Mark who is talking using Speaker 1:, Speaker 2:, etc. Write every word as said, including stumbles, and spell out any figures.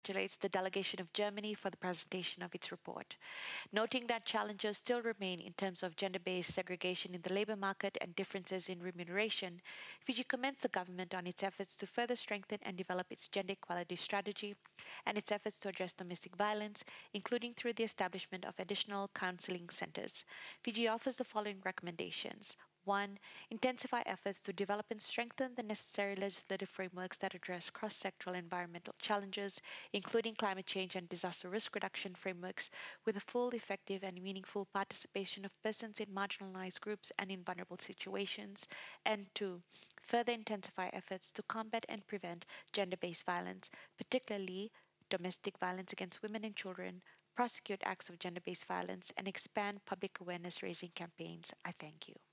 Speaker 1: congratulates the delegation of Germany for the presentation of its report. Noting that challenges still remain in terms of gender based segregation in the labour market and differences in remuneration, Fiji commends the government on its efforts to further strengthen and develop its gender equality strategy and its efforts to address domestic violence, including through the establishment of additional counselling centres. Fiji offers the following recommendations. One, intensify efforts to develop and strengthen the necessary legislative frameworks that address cross sectoral environmental challenges, including climate change and disaster risk reduction frameworks, with a full, effective, and meaningful participation of persons in marginalized groups and in vulnerable situations. And two, further intensify efforts to combat and prevent gender based violence, particularly domestic violence against women and children, prosecute acts of gender based violence, and expand public awareness raising campaigns. I thank you.